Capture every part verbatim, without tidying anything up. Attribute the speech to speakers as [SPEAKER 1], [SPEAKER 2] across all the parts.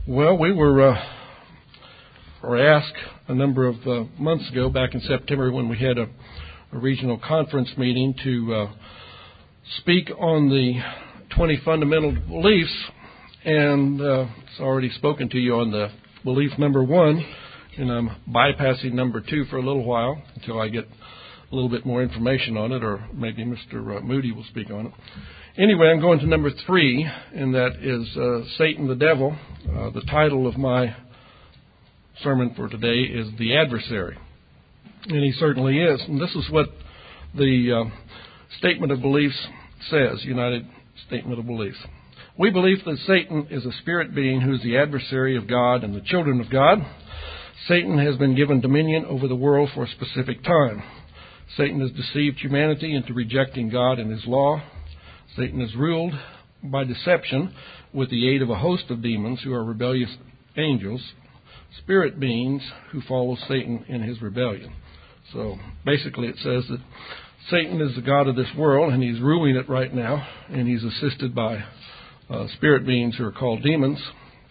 [SPEAKER 1] Well, we were, uh, were asked a number of uh, months ago, back in September, when we had a, a regional conference meeting, to uh, speak on the twenty fundamental beliefs, and uh, it's already spoken to you on the belief number one, and I'm bypassing number two for a little while until I get a little bit more information on it, or maybe Mister Moody will speak on it. Anyway, I'm going to number three, and that is uh, Satan the Devil. Uh, the title of my sermon for today is The Adversary. And he certainly is. And this is what the uh, Statement of Beliefs says, United Statement of Beliefs. We believe that Satan is a spirit being who is the adversary of God and the children of God. Satan has been given dominion over the world for a specific time. Satan has deceived humanity into rejecting God and His law. Satan is ruled by deception with the aid of a host of demons who are rebellious angels, spirit beings who follow Satan in his rebellion. So basically it says that Satan is the god of this world, and he's ruling it right now, and he's assisted by uh, spirit beings who are called demons.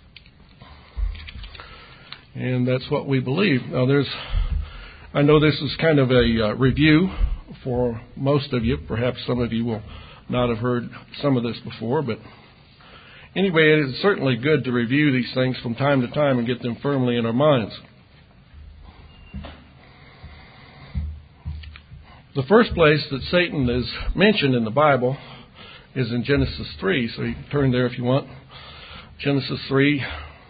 [SPEAKER 1] And that's what we believe. Now there's, I know this is kind of a uh, review for most of you. Perhaps some of you will not have heard some of this before, but anyway, it is certainly good to review these things from time to time and get them firmly in our minds. The first place that Satan is mentioned in the Bible is in Genesis three, so you can turn there if you want. Genesis three.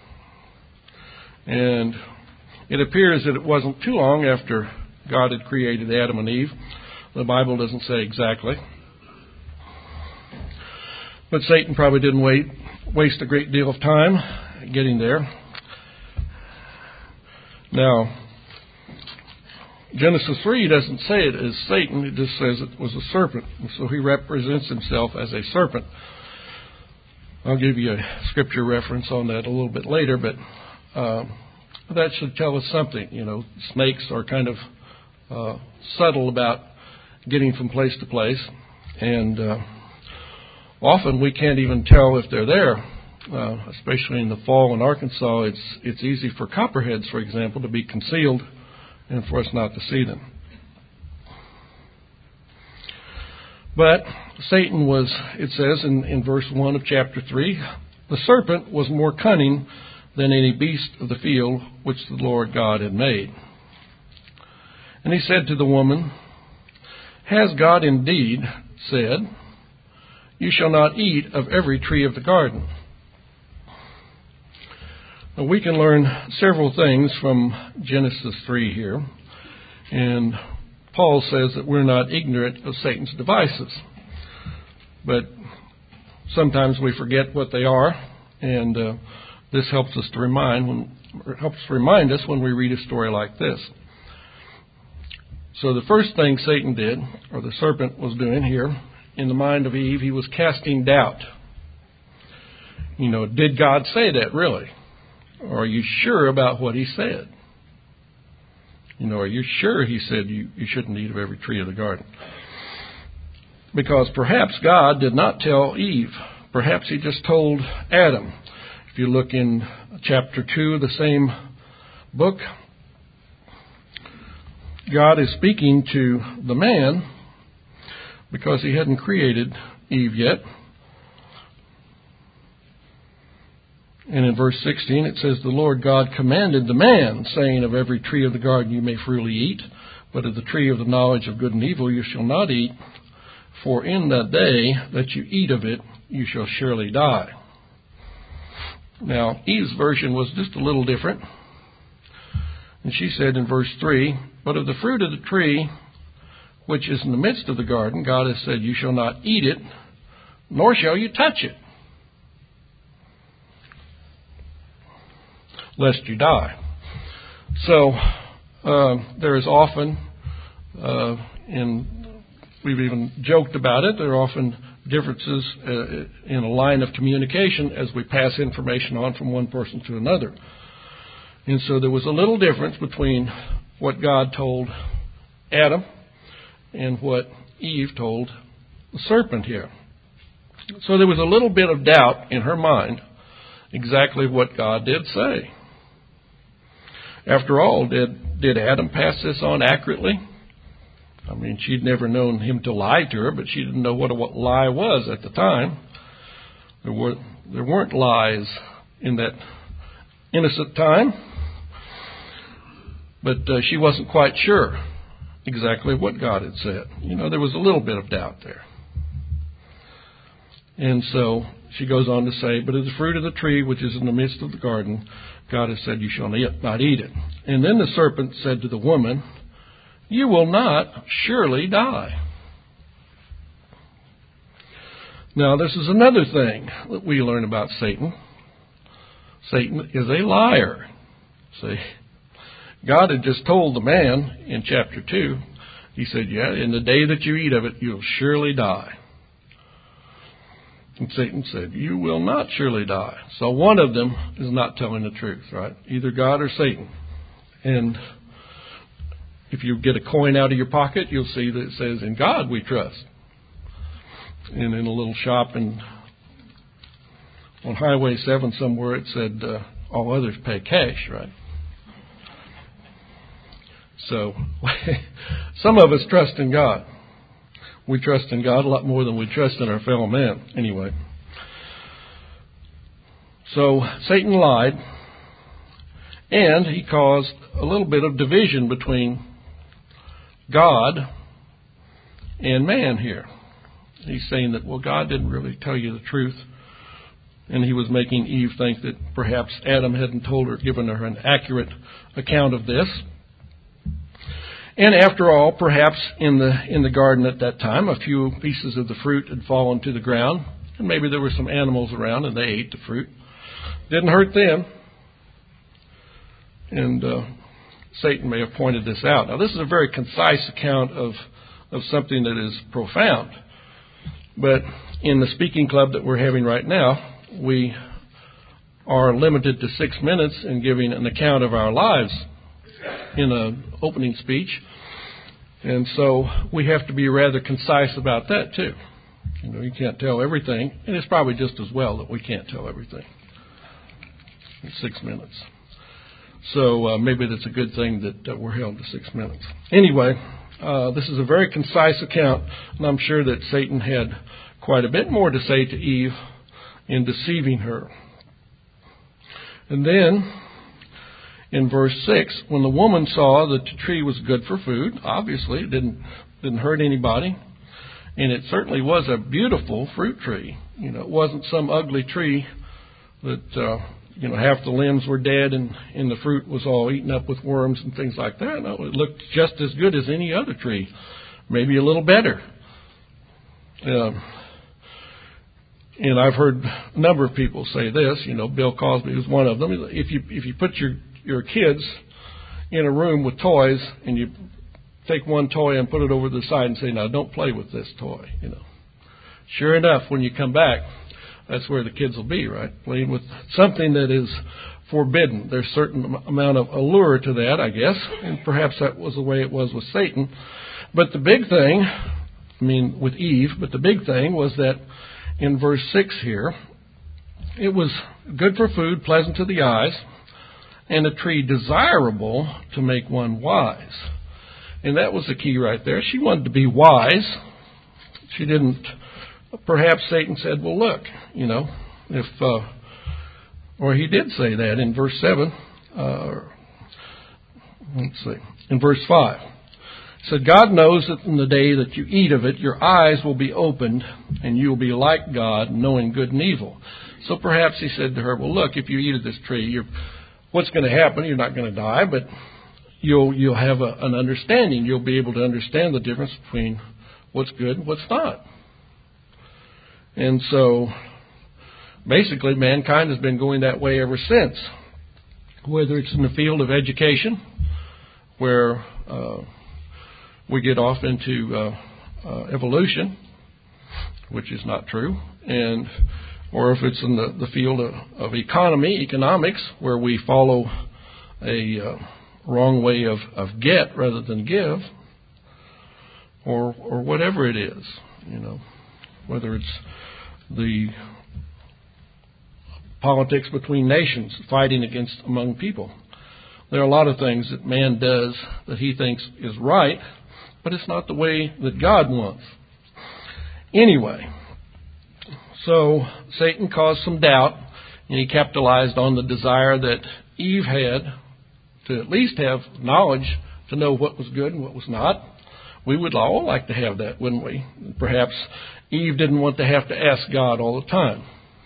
[SPEAKER 1] And it appears that it wasn't too long after God had created Adam and Eve. The Bible doesn't say exactly. But Satan probably didn't wait, waste a great deal of time getting there. Now, Genesis three doesn't say it as Satan. It just says it was a serpent. And so he represents himself as a serpent. I'll give you a scripture reference on that a little bit later, but uh, that should tell us something. You know, snakes are kind of uh, subtle about getting from place to place, and uh, often we can't even tell if they're there, uh, especially in the fall in Arkansas. It's it's easy for copperheads, for example, to be concealed and for us not to see them. But Satan was, it says in, in verse one of chapter three, the serpent was more cunning than any beast of the field which the Lord God had made. And he said to the woman, has God indeed said, you shall not eat of every tree of the garden? Now, we can learn several things from Genesis three here. And Paul says that we're not ignorant of Satan's devices. But sometimes we forget what they are. And uh, this helps us to remind when helps remind us when we read a story like this. So the first thing Satan did, or the serpent was doing here, in the mind of Eve, he was casting doubt. You know, did God say that really? Or are you sure about what he said? You know, are you sure he said you, you shouldn't eat of every tree of the garden? Because perhaps God did not tell Eve. Perhaps he just told Adam. If you look in chapter two of the same book, God is speaking to the man because he hadn't created Eve yet. And in verse sixteen it says, the Lord God commanded the man, saying, of every tree of the garden you may freely eat, but of the tree of the knowledge of good and evil you shall not eat, for in the day that you eat of it you shall surely die. Now, Eve's version was just a little different. And she said in verse three, but of the fruit of the tree which is in the midst of the garden, God has said, you shall not eat it, nor shall you touch it, lest you die. So, uh, there is often, uh, in, we've even joked about it, there are often differences uh, in a line of communication as we pass information on from one person to another. And so there was a little difference between what God told Adam and what Eve told the serpent here. So there was a little bit of doubt in her mind exactly what God did say. After all, did, did Adam pass this on accurately? I mean, she'd never known him to lie to her, but she didn't know what a what lie was at the time. There were there weren't lies in that innocent time, but uh, she wasn't quite sure exactly what God had said. You know, there was a little bit of doubt there. And so she goes on to say, but of the fruit of the tree which is in the midst of the garden, God has said, you shall not eat it. And then the serpent said to the woman, you will not surely die. Now, this is another thing that we learn about Satan. Satan is a liar. See, God had just told the man in chapter two, he said, yeah, in the day that you eat of it, you'll surely die. And Satan said, you will not surely die. So one of them is not telling the truth, right? Either God or Satan. And if you get a coin out of your pocket, you'll see that it says, in God we trust. And in a little shop in, on Highway seven somewhere, it said, uh, all others pay cash, right? So some of us trust in God. We trust in God a lot more than we trust in our fellow man. Anyway. So Satan lied, and he caused a little bit of division between God and man here. He's saying that, well, God didn't really tell you the truth. And he was making Eve think that perhaps Adam hadn't told her, given her an accurate account of this. And after all, perhaps in the in the garden at that time, a few pieces of the fruit had fallen to the ground. And maybe there were some animals around and they ate the fruit. Didn't hurt them. And uh, Satan may have pointed this out. Now, this is a very concise account of, of something that is profound. But in the speaking club that we're having right now, we are limited to six minutes in giving an account of our lives in an opening speech. And so we have to be rather concise about that, too. You know, you can't tell everything. And it's probably just as well that we can't tell everything in six minutes. So uh, maybe that's a good thing that uh, we're held to six minutes. Anyway, uh, this is a very concise account, and I'm sure that Satan had quite a bit more to say to Eve in deceiving her. And then, in verse six, when the woman saw that the tree was good for food, obviously it didn't didn't hurt anybody, and it certainly was a beautiful fruit tree. You know, it wasn't some ugly tree that uh, you know half the limbs were dead and, and the fruit was all eaten up with worms and things like that. No, it looked just as good as any other tree, maybe a little better. Um, and I've heard a number of people say this. You know, Bill Cosby was one of them. If you if you put your your kids in a room with toys and you take one toy and put it over to the side and say, now don't play with this toy, you know. Sure enough, when you come back, that's where the kids will be, right? Playing with something that is forbidden. There's a certain amount of allure to that, I guess, and perhaps that was the way it was with Satan. But the big thing, I mean, with Eve, but the big thing was that in verse six here, it was good for food, pleasant to the eyes, and a tree desirable to make one wise. And that was the key right there. She wanted to be wise. She didn't, perhaps Satan said, well, look, you know, if, uh, or he did say that in verse seven, uh, let's see, in verse five. He said, God knows that in the day that you eat of it, your eyes will be opened and you will be like God, knowing good and evil. So perhaps he said to her, well, look, if you eat of this tree, you're what's going to happen? You're not going to die, but you'll you'll have a, an understanding. You'll be able to understand the difference between what's good and what's not. And so, basically, mankind has been going that way ever since. Whether it's in the field of education, where uh, we get off into uh, uh, evolution, which is not true, and or if it's in the, the field of, of economy, economics, where we follow a uh, wrong way of, of get rather than give, or or whatever it is, you know, whether it's the politics between nations, fighting against among people. There are a lot of things that man does that he thinks is right, but it's not the way that God wants. Anyway, so Satan caused some doubt, and he capitalized on the desire that Eve had to at least have knowledge to know what was good and what was not. We would all like to have that, wouldn't we? Perhaps Eve didn't want to have to ask God all the time.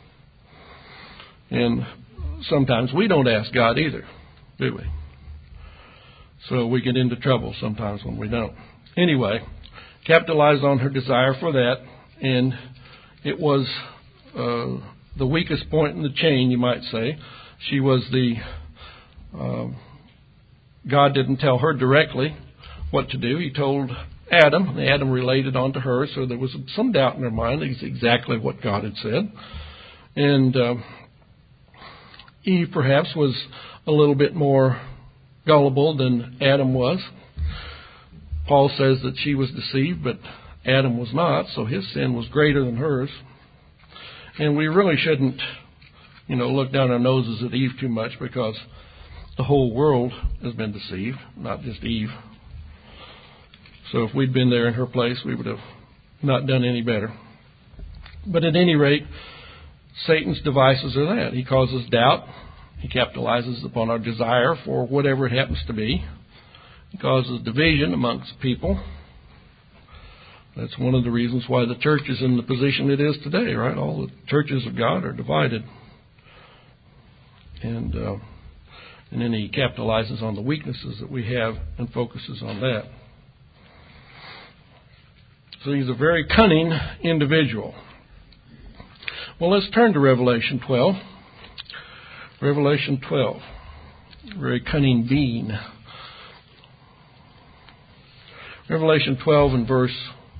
[SPEAKER 1] And sometimes we don't ask God either, do we? So we get into trouble sometimes when we don't. Anyway, capitalized on her desire for that, and it was uh, the weakest point in the chain, you might say. She was the... Uh, God didn't tell her directly what to do. He told Adam, and Adam related on to her, so there was some doubt in her mind. It's exactly what God had said. And uh, Eve perhaps was a little bit more gullible than Adam was. Paul says that she was deceived, but Adam was not, so his sin was greater than hers. And we really shouldn't, you know, look down our noses at Eve too much, because the whole world has been deceived, not just Eve. So if we'd been there in her place, we would have not done any better. But at any rate, Satan's devices are that. He causes doubt. He capitalizes upon our desire for whatever it happens to be. He causes division amongst people. That's one of the reasons why the church is in the position it is today, right? All the churches of God are divided. And, uh, and then he capitalizes on the weaknesses that we have and focuses on that. So he's a very cunning individual. Well, let's turn to Revelation twelve. Revelation twelve. Very cunning being. Revelation twelve and verse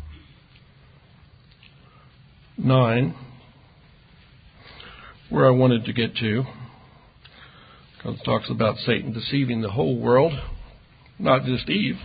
[SPEAKER 1] nine, where I wanted to get to, because it talks about Satan deceiving the whole world, not just Eve.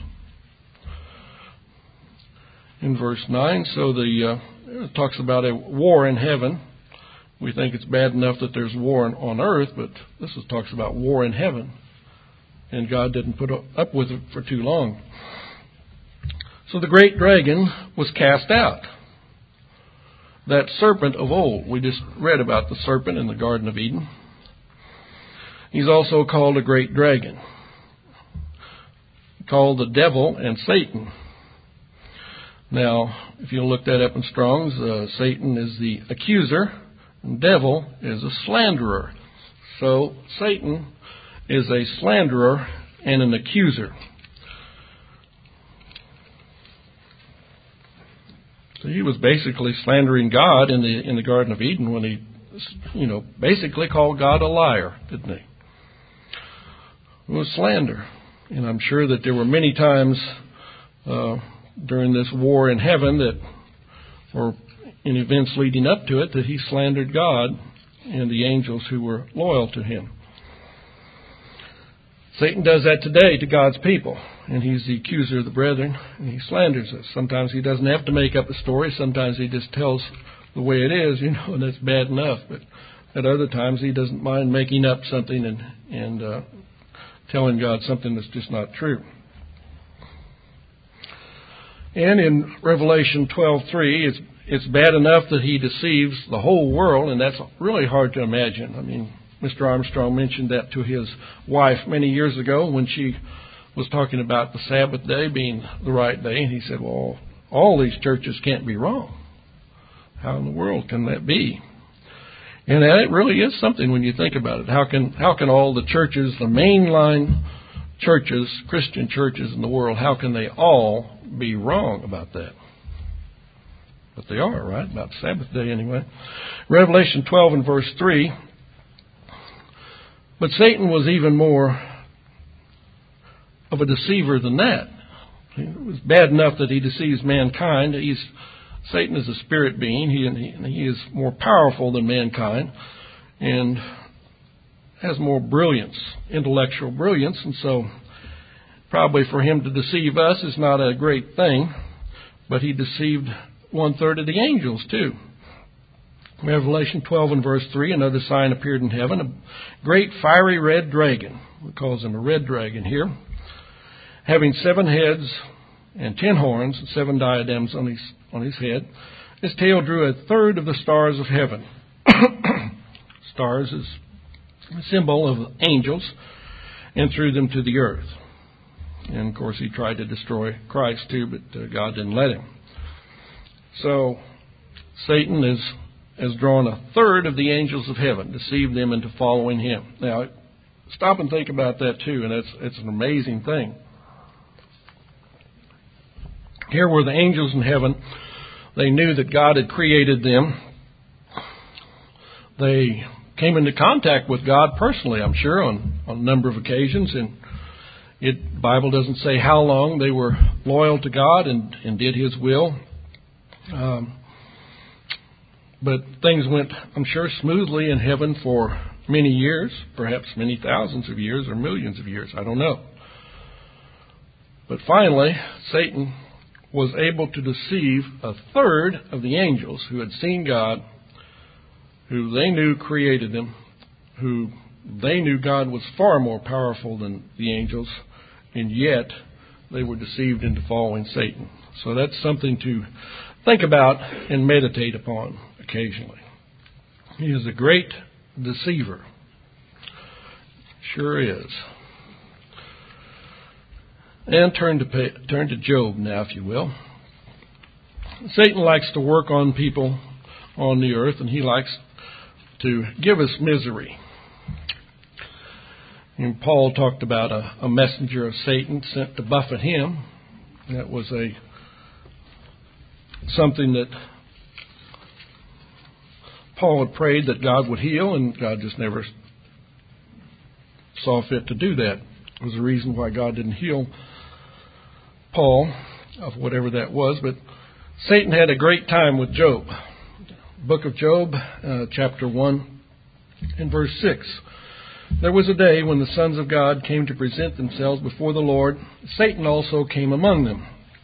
[SPEAKER 1] In verse nine, so the uh, it talks about a war in heaven. We think it's bad enough that there's war on earth, but this is, talks about war in heaven. And God didn't put up with it for too long. So the great dragon was cast out. That serpent of old. We just read about the serpent in the Garden of Eden. He's also called a great dragon. Called the devil and Satan. Now, if you look that up in Strong's, uh, Satan is the accuser, and devil is a slanderer. So Satan is a slanderer and an accuser. So he was basically slandering God in the in the Garden of Eden when he, you know, basically called God a liar, didn't he? It was slander, and I'm sure that there were many times Uh, during this war in heaven that, or in events leading up to it, that he slandered God and the angels who were loyal to him. Satan does that today to God's people, and he's the accuser of the brethren, and he slanders us. Sometimes he doesn't have to make up a story. Sometimes he just tells the way it is, you know, and that's bad enough. But at other times he doesn't mind making up something and, and uh, telling God something that's just not true. And in Revelation twelve three, it's it's bad enough that he deceives the whole world, and that's really hard to imagine. I mean, Mister Armstrong mentioned that to his wife many years ago when she was talking about the Sabbath day being the right day, and he said, well, all these churches can't be wrong. How in the world can that be? And it really is something when you think about it. How can how can all the churches, the mainline churches, Christian churches in the world, how can they all be wrong about that? But they are, right? About Sabbath day anyway. Revelation twelve and verse three. But Satan was even more of a deceiver than that. It was bad enough that he deceives mankind. He's, Satan is a spirit being. He, he is more powerful than mankind and has more brilliance, intellectual brilliance. And so probably for him to deceive us is not a great thing. But he deceived one third of the angels too. Revelation twelve and verse three, another sign appeared in heaven, a great fiery red dragon. We call him a red dragon here, having seven heads and ten horns and seven diadems on his on his head. His tail drew a third of the stars of heaven. Stars is a symbol of angels, and threw them to the earth. And of course he tried to destroy Christ too, but uh, God didn't let him. So Satan is has drawn a third of the angels of heaven, deceived them into following him. Now, stop and think about that too, and it's it's an amazing thing. Here were the angels in heaven. They knew that God had created them. They came into contact with God personally, I'm sure, on, on a number of occasions, and it the Bible doesn't say how long they were loyal to God and, and did His will. Um, but things went, I'm sure, smoothly in heaven for many years, perhaps many thousands of years or millions of years. I don't know. But finally, Satan was able to deceive a third of the angels who had seen God, who they knew created them, who they knew God was far more powerful than the angels, and yet they were deceived into following Satan. So that's something to think about and meditate upon occasionally. He is a great deceiver. Sure is. And turn to pay, turn to Job now, if you will. Satan likes to work on people on the earth, and he likes to give us misery. And Paul talked about a, a messenger of Satan sent to buffet him. That was a something that Paul had prayed that God would heal, and God just never saw fit to do that. It was the reason why God didn't heal Paul of whatever that was. But Satan had a great time with Job. Book of Job, uh, chapter one and verse six. There was a day when the sons of God came to present themselves before the Lord. Satan also came among them.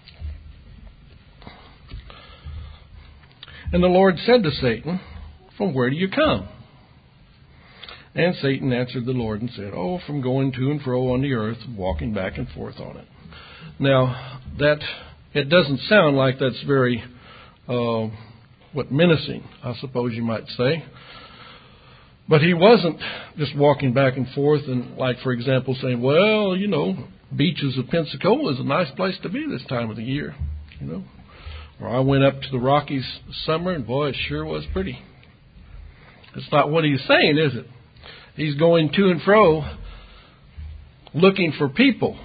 [SPEAKER 1] And the Lord said to Satan, "From where do you come?" And Satan answered the Lord and said, "Oh, from going to and fro on the earth, walking back and forth on it." Now, that it doesn't sound like that's very, uh, what, menacing, I suppose you might say. But he wasn't just walking back and forth and, like, for example, saying, well, you know, beaches of Pensacola is a nice place to be this time of the year, you know. Or I went up to the Rockies this summer, and boy, it sure was pretty. That's not what he's saying, is it? He's going to and fro looking for people.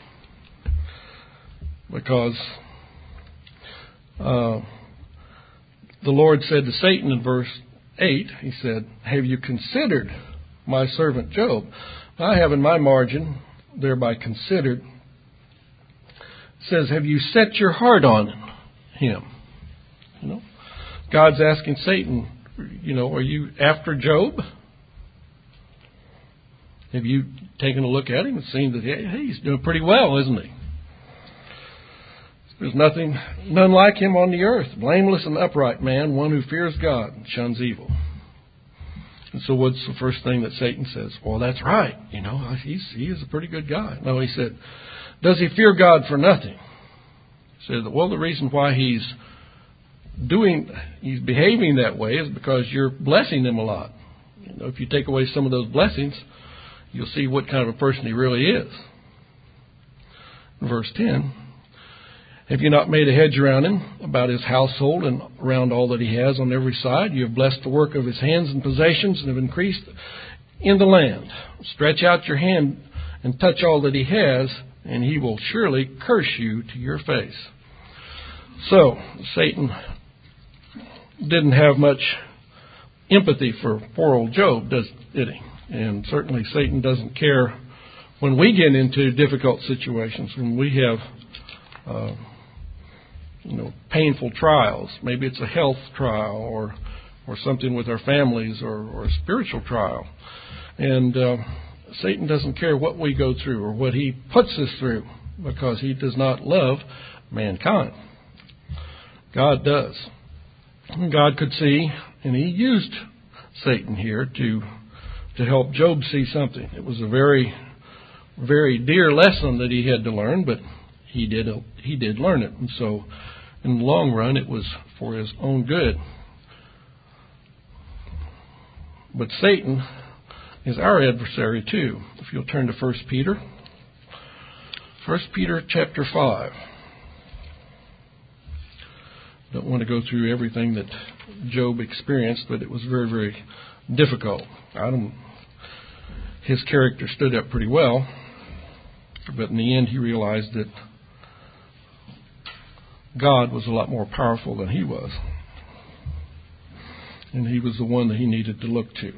[SPEAKER 1] Because uh, the Lord said to Satan in verse eight, he said, "Have you considered my servant Job?" I have in my margin, thereby considered, it says, "Have you set your heart on him?" You know, God's asking Satan, you know, are you after Job? Have you taken a look at him and seen that, hey, he's doing pretty well, isn't he? There's nothing, none like him on the earth, blameless and upright man, one who fears God and shuns evil. And so what's the first thing that Satan says? Well, that's right. You know, he's, he is a pretty good guy. No, he said, does he fear God for nothing? He said, well, the reason why he's doing, he's behaving that way is because you're blessing him a lot. You know, if you take away some of those blessings, you'll see what kind of a person he really is. Verse ten. Have you not made a hedge around him, about his household and around all that he has on every side? You have blessed the work of his hands and possessions and have increased in the land. Stretch out your hand and touch all that he has, and he will surely curse you to your face. So, Satan didn't have much empathy for poor old Job, does, did he? And certainly Satan doesn't care when we get into difficult situations, when we have uh, you know, painful trials. Maybe it's a health trial or or something with our families or, or a spiritual trial. And uh, Satan doesn't care what we go through or what he puts us through, because he does not love mankind. God does. And God could see And he used Satan here to to help Job see something. It was a very, very dear lesson that he had to learn, but he did he did learn it. And so in the long run, it was for his own good. But Satan is our adversary too. If you'll turn to First Peter. First Peter chapter five. Don't want to go through everything that Job experienced, but it was very, very difficult. I don't, his character stood up pretty well, but in the end he realized that God was a lot more powerful than he was. And he was the one that he needed to look to.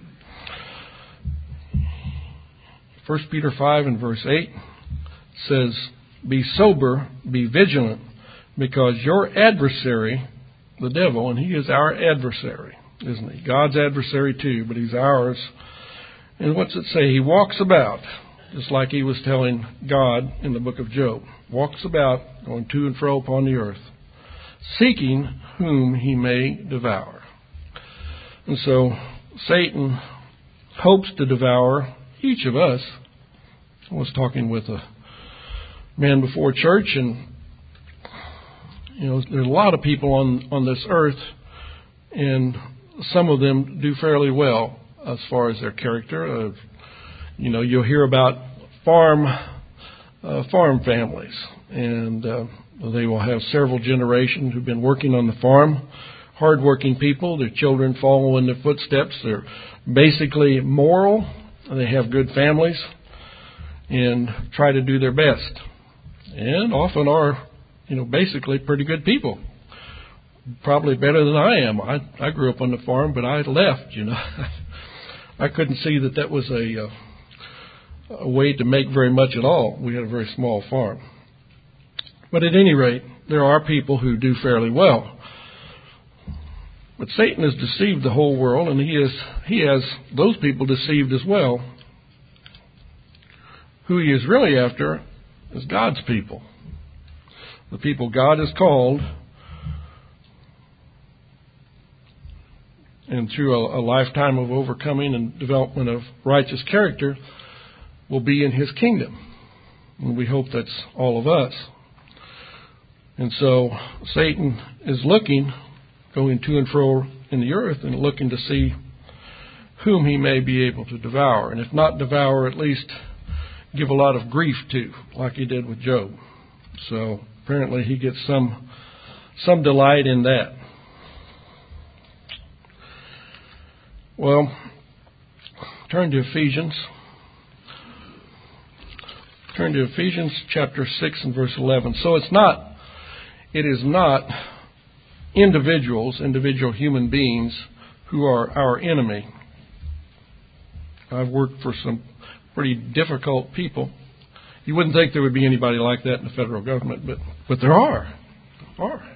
[SPEAKER 1] First Peter five and verse eight says, "Be sober, be vigilant, because your adversary, the devil," and he is our adversary, isn't he? God's adversary too, but he's ours. And what's it say? He walks about, just like he was telling God in the book of Job. Walks about, going to and fro upon the earth, seeking whom he may devour. And so Satan hopes to devour each of us. I was talking with a man before church, and you know, there's a lot of people on, on this earth, and some of them do fairly well as far as their character. Uh, you know, you'll hear about farm uh, farm families, and uh, they will have several generations who've been working on the farm, hardworking people. Their children follow in their footsteps. They're basically moral. They have good families and try to do their best, and often are, you know, basically pretty good people. Probably better than I am. I, I grew up on the farm, but I left, you know. I couldn't see that that was a, uh, a way to make very much at all. We had a very small farm. But at any rate, there are people who do fairly well. But Satan has deceived the whole world, and he is he has those people deceived as well. Who he is really after is God's people. The people God has called, and through a, a lifetime of overcoming and development of righteous character, will be in his kingdom. And we hope that's all of us. And so Satan is looking, going to and fro in the earth, and looking to see whom he may be able to devour. And if not devour, at least give a lot of grief to, like he did with Job. So apparently he gets some some delight in that. Well, turn to Ephesians. Turn to Ephesians chapter six and verse eleven. So it's not, it is not individuals, individual human beings who are our enemy. I've worked for some pretty difficult people. You wouldn't think there would be anybody like that in the federal government, but but there are. There are.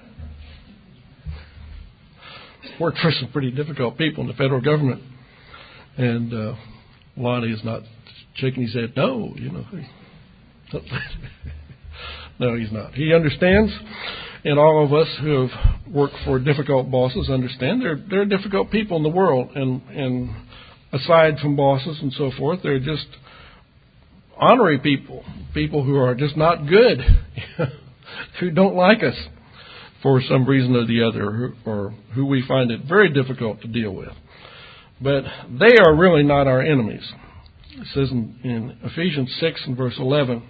[SPEAKER 1] Worked for some pretty difficult people in the federal government, and uh, Lonnie is not shaking his head. No, you know, he, no, he's not. He understands, and all of us who have worked for difficult bosses understand there there are difficult people in the world, and and aside from bosses and so forth, they're just honorary people, people who are just not good, who don't like us for some reason or the other, or who we find it very difficult to deal with. But they are really not our enemies. It says in, in Ephesians six and verse eleven,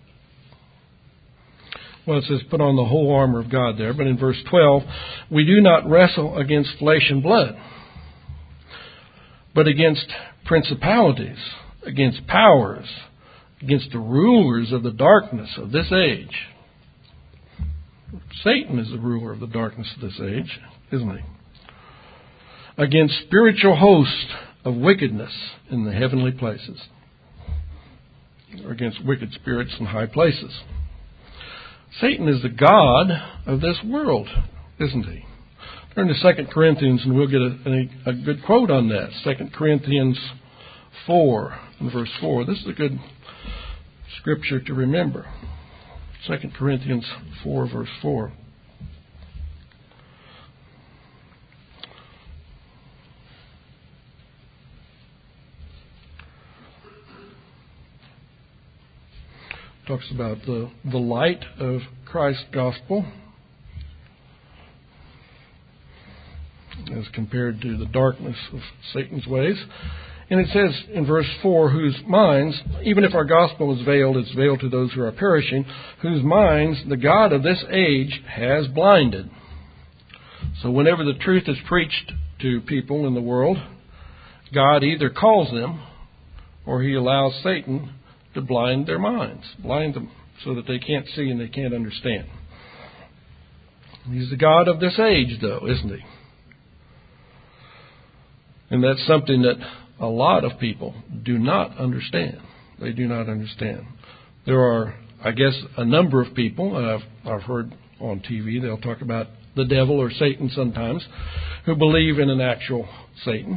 [SPEAKER 1] well, it says, put on the whole armor of God there. But in verse twelve, we do not wrestle against flesh and blood, but against principalities, against powers, against the rulers of the darkness of this age. Satan is the ruler of the darkness of this age, isn't he? Against spiritual hosts of wickedness in the heavenly places, or against wicked spirits in high places. Satan is the god of this world, isn't he? Turn to Second Corinthians and we'll get a, a, a good quote on that. Second Corinthians four and verse four. This is a good scripture to remember. Second Corinthians four, verse four. talks about the, the light of Christ's gospel as compared to the darkness of Satan's ways. And it says in verse four, whose minds, even if our gospel is veiled, it's veiled to those who are perishing, whose minds the God of this age has blinded. So whenever the truth is preached to people in the world, God either calls them or he allows Satan to blind their minds, blind them so that they can't see and they can't understand. He's the God of this age, though, isn't he? And that's something that a lot of people do not understand. They do not understand. There are, I guess, a number of people, and I've, I've heard on T V, they'll talk about the devil or Satan sometimes, who believe in an actual Satan.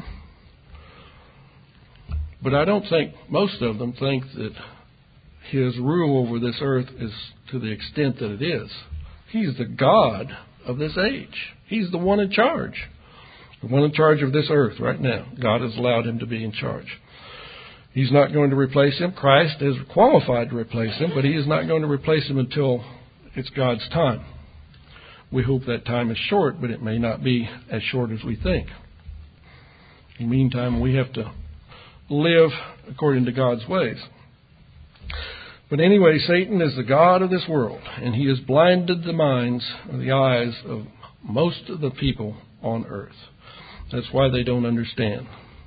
[SPEAKER 1] But I don't think most of them think that his rule over this earth is to the extent that it is. He's the God of this age. He's the one in charge. The one in charge of this earth right now. God has allowed him to be in charge. He's not going to replace him. Christ is qualified to replace him, but he is not going to replace him until it's God's time. We hope that time is short, but it may not be as short as we think. In the meantime, we have to live according to God's ways. But anyway, Satan is the God of this world, and he has blinded the minds or the eyes of most of the people on earth. That's why they don't understand.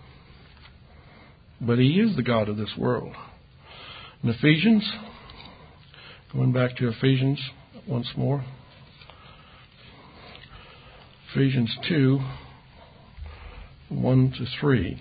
[SPEAKER 1] But he is the God of this world. In Ephesians, going back to Ephesians once more, Ephesians two, one to three.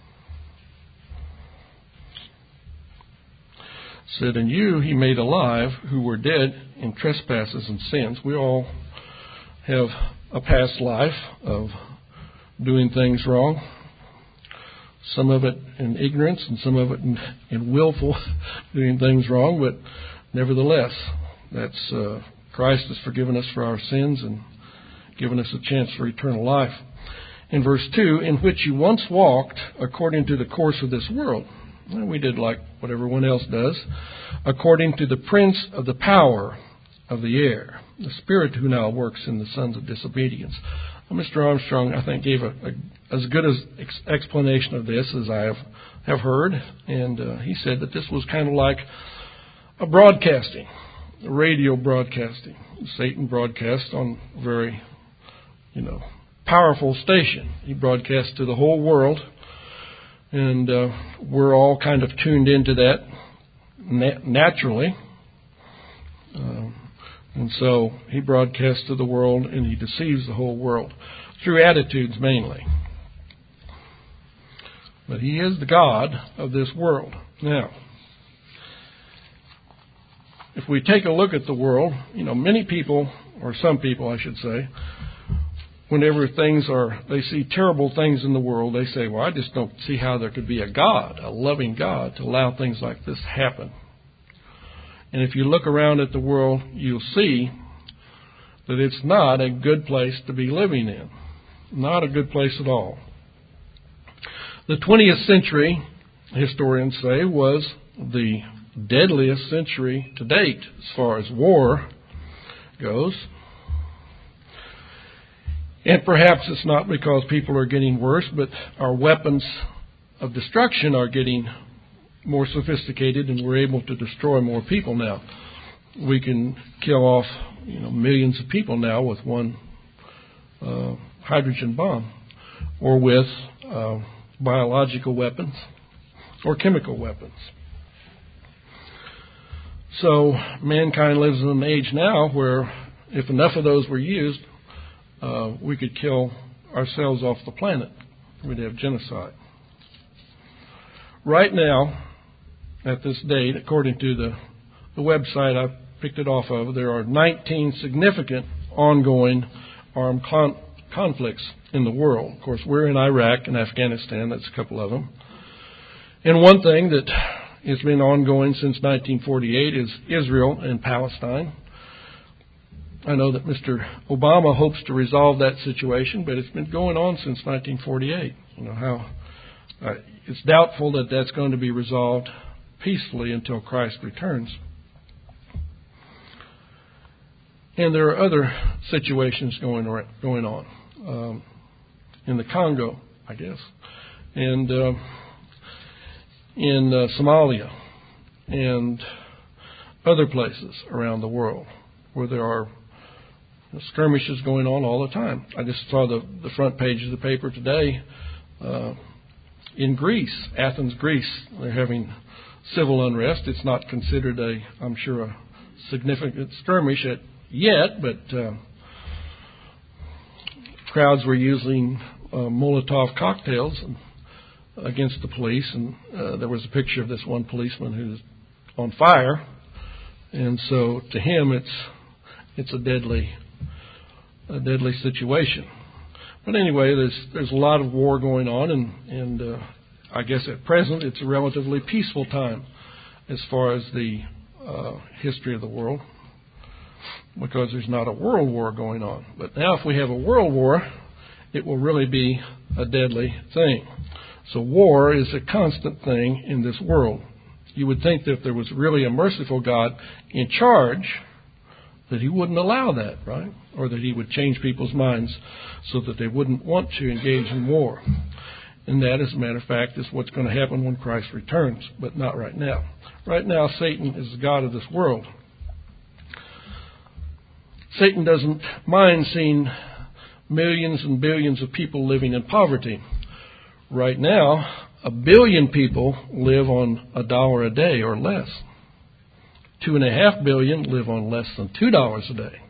[SPEAKER 1] Said, and you he made alive who were dead in trespasses and sins. We all have a past life of doing things wrong. Some of it in ignorance and some of it in, in willful doing things wrong. But nevertheless, that's uh, Christ has forgiven us for our sins and given us a chance for eternal life. In verse two, in which you once walked according to the course of this world. And we did like what everyone else does. According to the prince of the power of the air, the spirit who now works in the sons of disobedience. Well, Mister Armstrong, I think, gave a, a, as good as ex- explanation of this as I have, have heard. And uh, he said that this was kind of like a broadcasting, a radio broadcasting. Satan broadcast on a very, you know, powerful station. He broadcasts to the whole world. And uh, we're all kind of tuned into that na- naturally. Uh, and so he broadcasts to the world and he deceives the whole world through attitudes mainly. But he is the God of this world. Now, if we take a look at the world, you know, many people, or some people I should say, whenever things are, they see terrible things in the world, they say, well, I just don't see how there could be a God, a loving God, to allow things like this happen. And if you look around at the world, you'll see that it's not a good place to be living in. Not a good place at all. The twentieth century, historians say, was the deadliest century to date as far as war goes. And perhaps it's not because people are getting worse, but our weapons of destruction are getting more sophisticated and we're able to destroy more people now. We can kill off, you know, millions of people now with one uh, hydrogen bomb or with uh, biological weapons or chemical weapons. So mankind lives in an age now where if enough of those were used, Uh, we could kill ourselves off the planet. We'd have genocide. Right now, at this date, according to the, the website I picked it off of, there are nineteen significant ongoing armed con- conflicts in the world. Of course, we're in Iraq and Afghanistan. That's a couple of them. And one thing that has been ongoing since nineteen forty-eight is Israel and Palestine. I know that Mister Obama hopes to resolve that situation, but it's been going on since nineteen forty-eight. You know how uh, it's doubtful that that's going to be resolved peacefully until Christ returns. And there are other situations going or, going on um, in the Congo, I guess, and uh, in uh, Somalia, and other places around the world where there are skirmishes going on all the time. I just saw the, the front page of the paper today. Uh, in Greece, Athens, Greece, they're having civil unrest. It's not considered a, I'm sure, a significant skirmish at, yet, but uh, crowds were using uh, Molotov cocktails against the police, and uh, there was a picture of this one policeman who's on fire, and so to him it's it's a deadly a deadly situation. But anyway, there's there's a lot of war going on, and and uh, I guess at present it's a relatively peaceful time as far as the uh, history of the world, because there's not a world war going on. But now if we have a world war, it will really be a deadly thing. So war is a constant thing in this world. You would think that if there was really a merciful God in charge, that he wouldn't allow that, right? Or that he would change people's minds so that they wouldn't want to engage in war. And that, as a matter of fact, is what's going to happen when Christ returns, but not right now. Right now, Satan is the god of this world. Satan doesn't mind seeing millions and billions of people living in poverty. Right now, a billion people live on a dollar a day or less. Two and a half billion live on less than two dollars a day.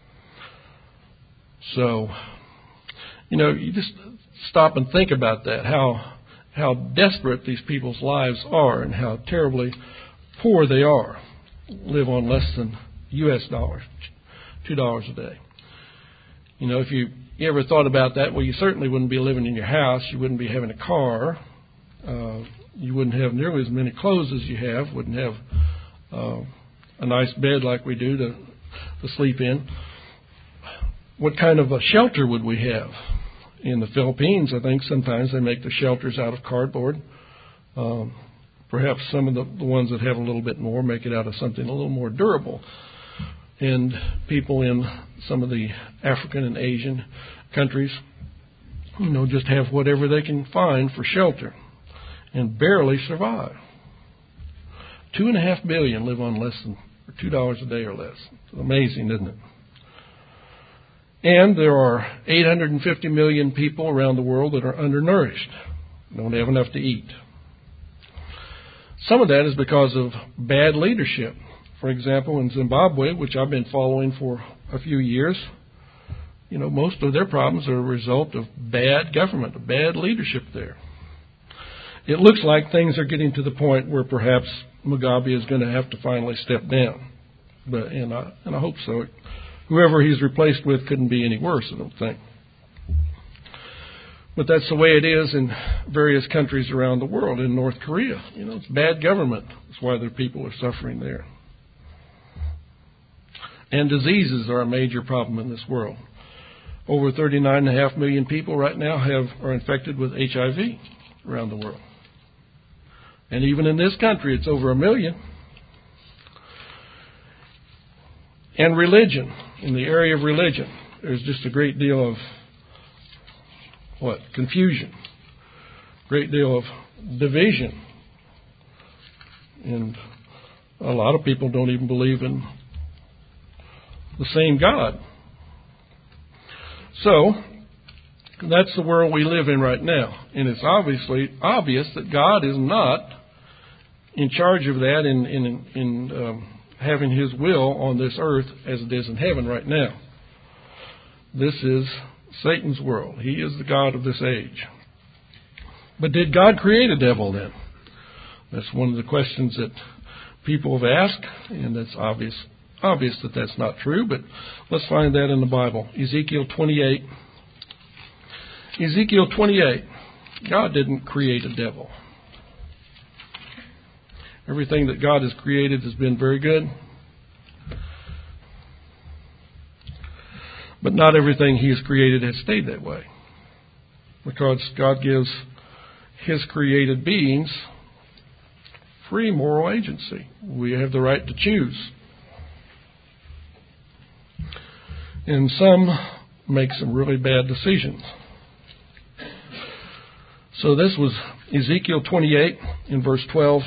[SPEAKER 1] So, you know, you just stop and think about that, how how desperate these people's lives are and how terribly poor they are. Live on less than U S dollars, two dollars a day. You know, if you, you ever thought about that, well, you certainly wouldn't be living in your house. You wouldn't be having a car. Uh, you wouldn't have nearly as many clothes as you have. Wouldn't have uh, a nice bed like we do to, to sleep in. What kind of a shelter would we have? In the Philippines, I think sometimes they make the shelters out of cardboard. Um, perhaps some of the, the ones that have a little bit more make it out of something a little more durable. And people in some of the African and Asian countries, you know, just have whatever they can find for shelter and barely survive. Two and a half billion live on less than two dollars a day or less. It's amazing, isn't it? And there are eight hundred fifty million people around the world that are undernourished, don't have enough to eat. Some of that is because of bad leadership. For example, in Zimbabwe, which I've been following for a few years, you know, most of their problems are a result of bad government, of bad leadership there. It looks like things are getting to the point where perhaps Mugabe is going to have to finally step down. But and I, and I hope so. Whoever he's replaced with couldn't be any worse, I don't think. But that's the way it is in various countries around the world. In North Korea, you know, it's bad government. That's why their people are suffering there. And diseases are a major problem in this world. Over thirty-nine point five million people right now have are infected with H I V around the world. And even in this country, it's over a million. And religion, in the area of religion, there's just a great deal of, what, confusion, great deal of division. And a lot of people don't even believe in the same God. So, that's the world we live in right now. And it's obviously obvious that God is not in charge of that in, in, in um, having his will on this earth as it is in heaven right now. This is Satan's world. He is the God of this age. But did God create a devil then? That's one of the questions that people have asked, and it's obvious obvious that that's not true, but let's find that in the Bible. Ezekiel twenty-eight. Ezekiel twenty-eight. God didn't create a devil. Everything that God has created has been very good. But not everything he has created has stayed that way. Because God gives his created beings free moral agency. We have the right to choose. And some make some really bad decisions. So this was Ezekiel twenty-eight in verse twelve.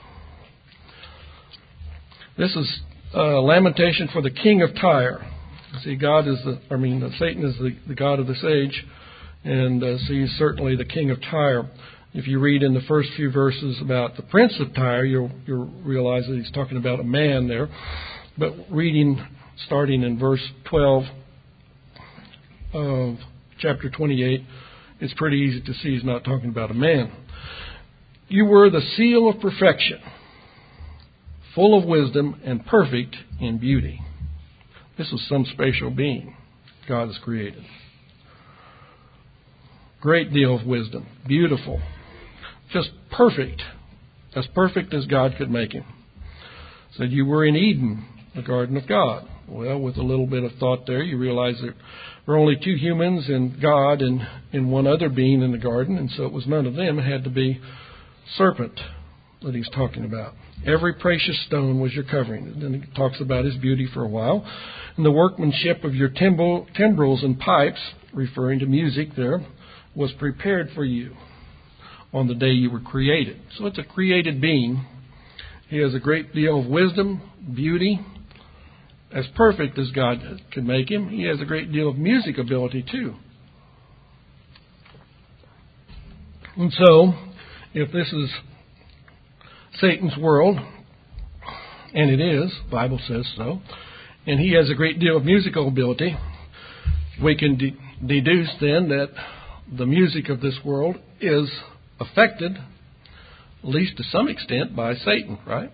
[SPEAKER 1] This is a lamentation for the king of Tyre. See, God is the, I mean, Satan is the, the god of this age, and uh, so he's certainly the king of Tyre. If you read in the first few verses about the prince of Tyre, you'll, you'll realize that he's talking about a man there. But reading, starting in verse twelve of chapter twenty-eight, it's pretty easy to see he's not talking about a man. You were the seal of perfection, full of wisdom and perfect in beauty. This was some spatial being God has created. Great deal of wisdom, beautiful, just perfect, as perfect as God could make him. Said you were in Eden, the garden of God. Well, with a little bit of thought there, you realize that there were only two humans and God and, and one other being in the garden, and so it was none of them. It had to be serpent that he's talking about. Every precious stone was your covering. And then he talks about his beauty for a while. And the workmanship of your timbrel, timbrels and pipes, referring to music there, was prepared for you on the day you were created. So it's a created being. He has a great deal of wisdom, beauty, as perfect as God could make him. He has a great deal of music ability too. And so, if this is Satan's world, and it is, the Bible says so, and he has a great deal of musical ability, we can de- deduce then that the music of this world is affected, at least to some extent, by Satan, right?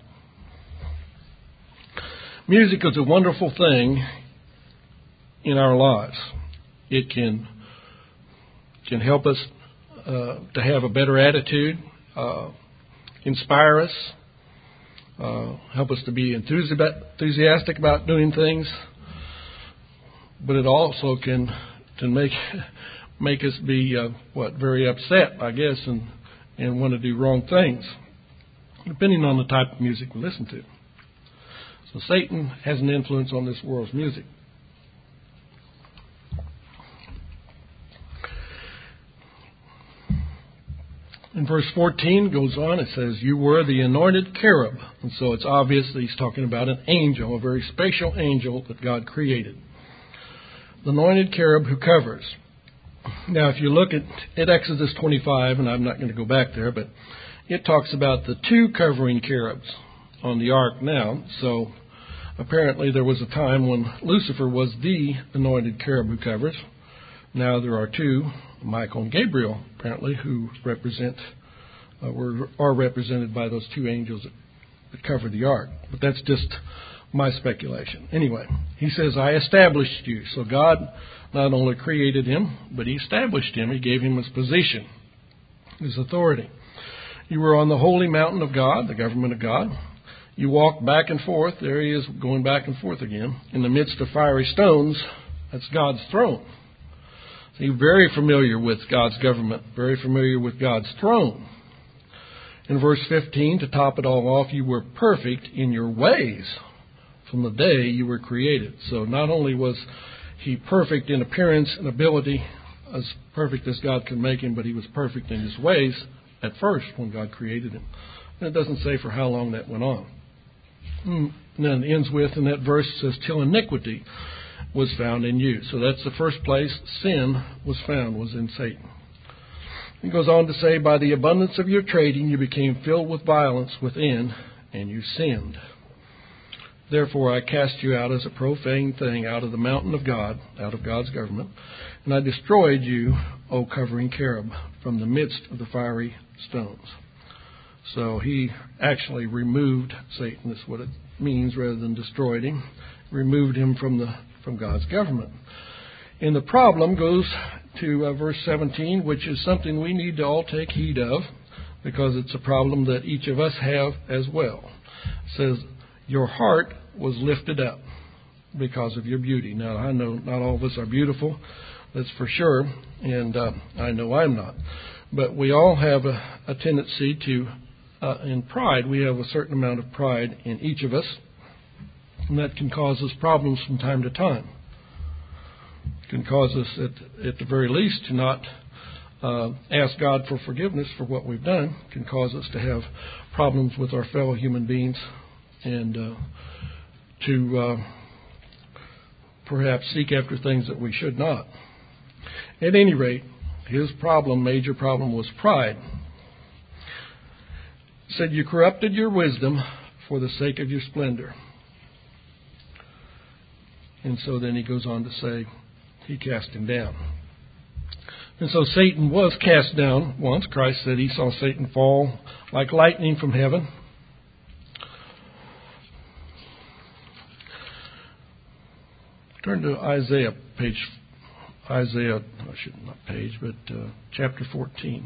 [SPEAKER 1] Music is a wonderful thing in our lives. It can can help us uh, to have a better attitude, uh, inspire us, uh, help us to be enthusiastic about doing things. But it also can to make make us be uh, what very upset, I guess, and and want to do wrong things, depending on the type of music we listen to. So Satan has an influence on this world's music. In verse fourteen goes on, it says, you were the anointed cherub. And so it's obvious that he's talking about an angel, a very special angel that God created. The anointed cherub who covers. Now, if you look at, at Exodus twenty-five, and I'm not going to go back there, but it talks about the two covering cherubs on the ark now. So apparently there was a time when Lucifer was the anointed cherub who covers. Now there are two, Michael and Gabriel, apparently, who represent, uh, were, are represented by those two angels that, that cover the ark. But that's just my speculation. Anyway, he says, I established you. So God not only created him, but he established him. He gave him his position, his authority. You were on the holy mountain of God, the government of God. You walked back and forth. There he is going back and forth again. In the midst of fiery stones, that's God's throne. So you're very familiar with God's government, very familiar with God's throne. In verse fifteen, to top it all off, you were perfect in your ways from the day you were created. So not only was he perfect in appearance and ability, as perfect as God could make him, but he was perfect in his ways at first when God created him. And it doesn't say for how long that went on. And then it ends with, in that verse, it says, till iniquity was found in you. So that's the first place sin was found, was in Satan. It goes on to say, by the abundance of your trading, you became filled with violence within, and you sinned. Therefore, I cast you out as a profane thing out of the mountain of God, out of God's government, and I destroyed you, O covering cherub, from the midst of the fiery stones. So he actually removed Satan. That's what it means, rather than destroyed him. Removed him from the from God's government. And the problem goes to uh, verse seventeen, which is something we need to all take heed of, because it's a problem that each of us have as well. It says, your heart was lifted up because of your beauty. Now, I know not all of us are beautiful, that's for sure, and uh, I know I'm not. But we all have a, a tendency to, uh, in pride, we have a certain amount of pride in each of us, and that can cause us problems from time to time. can cause us, at, at the very least, to not uh, ask God for forgiveness for what we've done. It can cause us to have problems with our fellow human beings and uh, to uh, perhaps seek after things that we should not. At any rate, his problem, major problem, was pride. He said, "You corrupted your wisdom for the sake of your splendor." And so then he goes on to say, he cast him down. And so Satan was cast down once. Christ said he saw Satan fall like lightning from heaven. Turn to Isaiah, page, Isaiah, I should not page, but uh, chapter fourteen.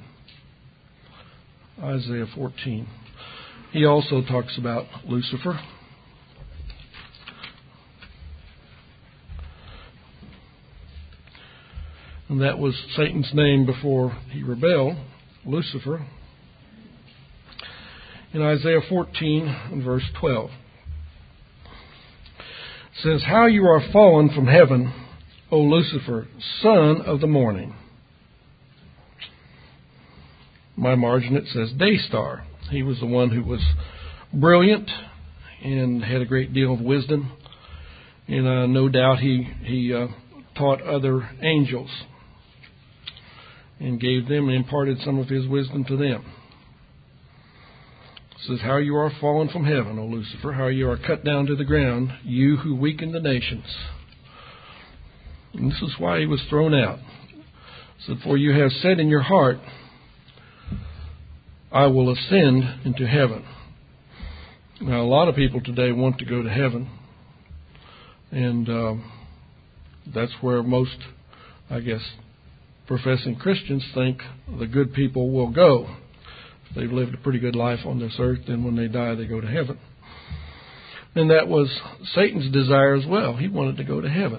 [SPEAKER 1] Isaiah fourteen. He also talks about Lucifer. And that was Satan's name before he rebelled, Lucifer. In Isaiah fourteen and verse twelve. It says, "How you are fallen from heaven, O Lucifer, son of the morning." My margin, it says day star. He was the one who was brilliant and had a great deal of wisdom. And uh, no doubt he, he uh, taught other angels and gave them and imparted some of his wisdom to them. It says, "How you are fallen from heaven, O Lucifer, how you are cut down to the ground, you who weaken the nations." And this is why he was thrown out. It said, "For you have said in your heart, I will ascend into heaven." Now, a lot of people today want to go to heaven. And uh, that's where most, I guess, professing Christians think the good people will go. If they've lived a pretty good life on this earth, then when they die, they go to heaven. And that was Satan's desire as well. He wanted to go to heaven.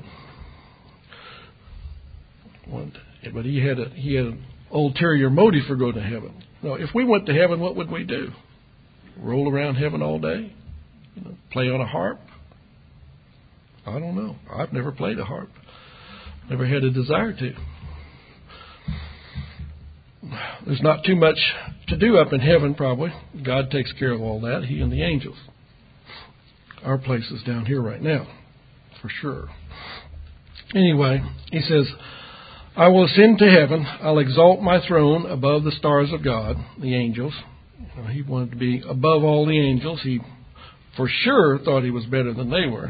[SPEAKER 1] But he had a, he had an ulterior motive for going to heaven. Now, if we went to heaven, what would we do? Roll around heaven all day? You know, play on a harp? I don't know. I've never played a harp. Never had a desire to. There's not too much to do up in heaven, probably. God takes care of all that, he and the angels. Our place is down here right now, for sure. Anyway, he says, "I will ascend to heaven. I'll exalt my throne above the stars of God," the angels. You know, he wanted to be above all the angels. He for sure thought he was better than they were.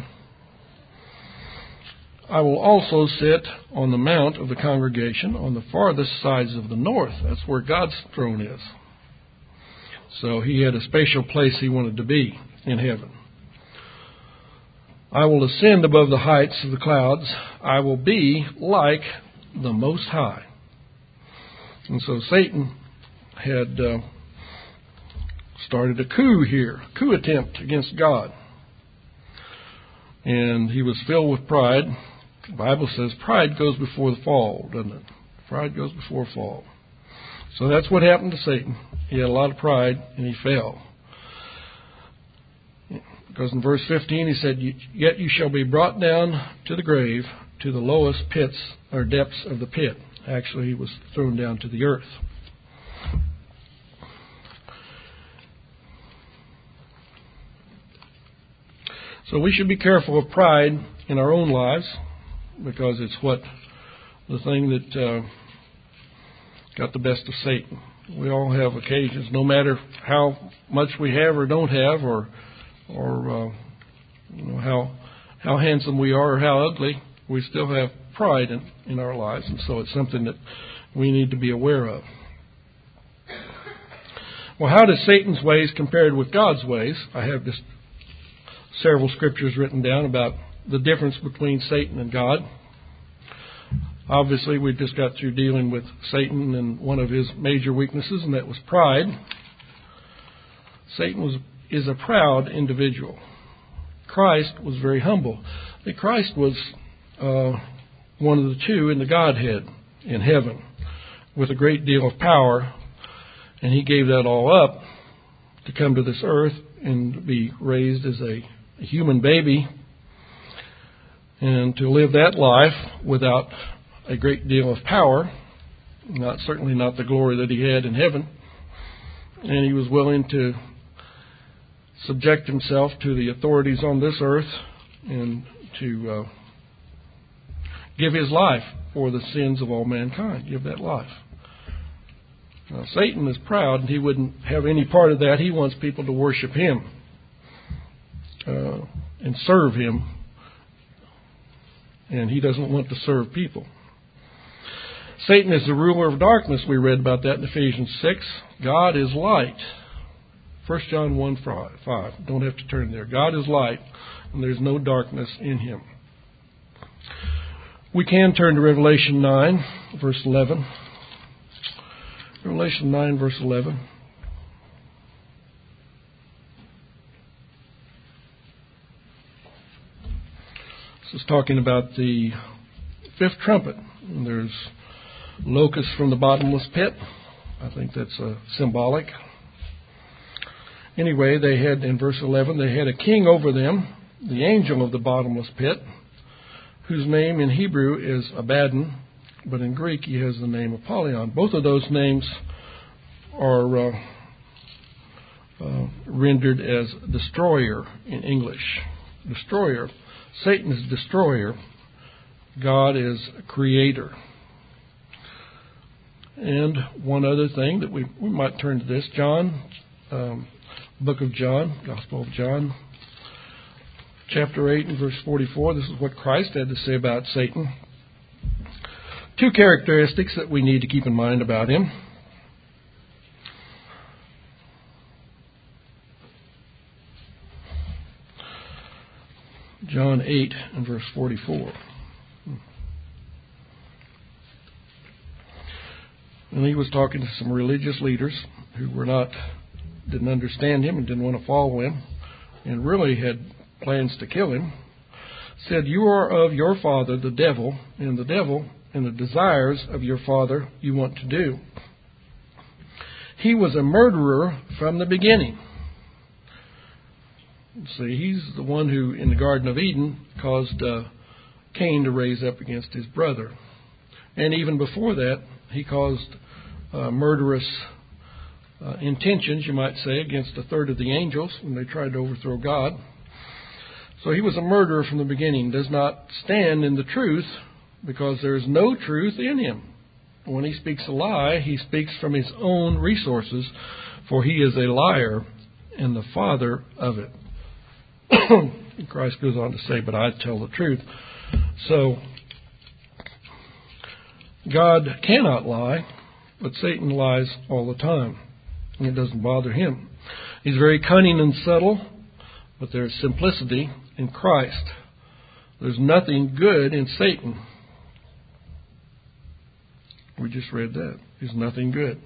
[SPEAKER 1] "I will also sit on the mount of the congregation on the farthest sides of the north." That's where God's throne is. So he had a spatial place he wanted to be in heaven. "I will ascend above the heights of the clouds. I will be like the Most High." And so Satan had uh, started a coup here, a coup attempt against God. And he was filled with pride. The Bible says pride goes before the fall, doesn't it? Pride goes before fall. So that's what happened to Satan. He had a lot of pride and he fell. Because in verse fifteen he said, "Yet you shall be brought down to the grave, to the lowest pits or depths of the pit." Actually, he was thrown down to the earth. So we should be careful of pride in our own lives, because it's what the thing that uh, got the best of Satan. We all have occasions, no matter how much we have or don't have, or or uh, you know how how handsome we are or how ugly, we still have pride in, in our lives, and so it's something that we need to be aware of. Well, how does Satan's ways compared with God's ways? I have just several scriptures written down about the difference between Satan and God. Obviously, we just got through dealing with Satan and one of his major weaknesses, and that was pride. Satan was is a proud individual. Christ was very humble. But Christ was uh, one of the two in the Godhead in heaven with a great deal of power, and he gave that all up to come to this earth and be raised as a, a human baby and to live that life without a great deal of power, not certainly not the glory that he had in heaven. And he was willing to subject himself to the authorities on this earth and to uh, give his life for the sins of all mankind. Give that life. Now, Satan is proud, and he wouldn't have any part of that. He wants people to worship him uh, and serve him, and he doesn't want to serve people. Satan is the ruler of darkness. We read about that in Ephesians six. God is light. First John one five. Don't have to turn there. God is light, and there's no darkness in him. We can turn to Revelation nine, verse eleven. Revelation nine, verse eleven. This is talking about the fifth trumpet. And there's locusts from the bottomless pit. I think that's uh, symbolic. Anyway, they had, in verse eleven, they had a king over them, the angel of the bottomless pit, whose name in Hebrew is Abaddon, but in Greek he has the name Apollyon. Both of those names are uh, uh, rendered as destroyer in English. Destroyer. Satan is destroyer. God is creator. And one other thing that we, we might turn to this, John, um, book of John, Gospel of John, chapter eight and verse forty-four. This is what Christ had to say about Satan. Two characteristics that we need to keep in mind about him. John eight and verse forty-four. And he was talking to some religious leaders who were not, didn't understand him and didn't want to follow him, and really had plans to kill him. Said, "You are of your father, the devil, and the devil and the desires of your father you want to do. He was a murderer from the beginning." See, he's the one who, in the Garden of Eden, caused uh, Cain to raise up against his brother. And even before that, he caused uh, murderous uh, intentions, you might say, against a third of the angels when they tried to overthrow God. So he was a murderer from the beginning, does not stand in the truth because there is no truth in him. When he speaks a lie, he speaks from his own resources, for he is a liar and the father of it. Christ goes on to say, "But I tell the truth." So God cannot lie, but Satan lies all the time, and it doesn't bother him. He's very cunning and subtle, but there's simplicity in Christ. There's nothing good in Satan. We just read that. There's nothing good.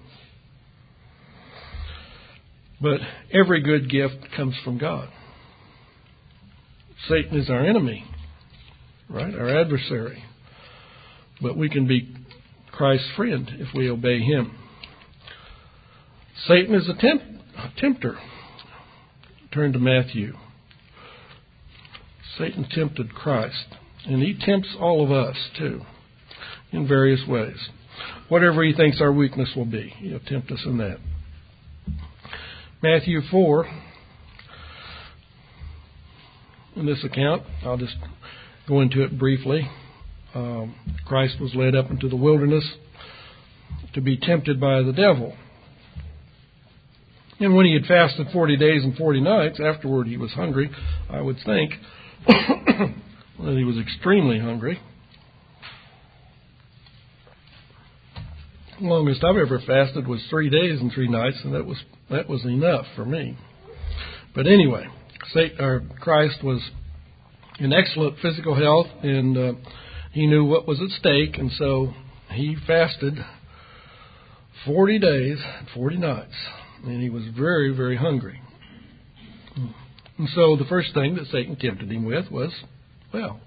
[SPEAKER 1] But every good gift comes from God. Satan is our enemy, right? Our adversary. But we can be Christ's friend if we obey him. Satan is a, temp- a tempter. Turn to Matthew. Satan tempted Christ, and he tempts all of us too, in various ways. Whatever he thinks our weakness will be, he'll tempt us in that. Matthew four. In this account, I'll just go into it briefly. Um, Christ was led up into the wilderness to be tempted by the devil. And when he had fasted forty days and forty nights, afterward he was hungry, I would think that he was extremely hungry. The longest I've ever fasted was three days and three nights, and that was that was enough for me. But anyway, Satan, or Christ was in excellent physical health, and uh, he knew what was at stake, and so he fasted forty days and forty nights, and he was very, very hungry. And so the first thing that Satan tempted him with was, well,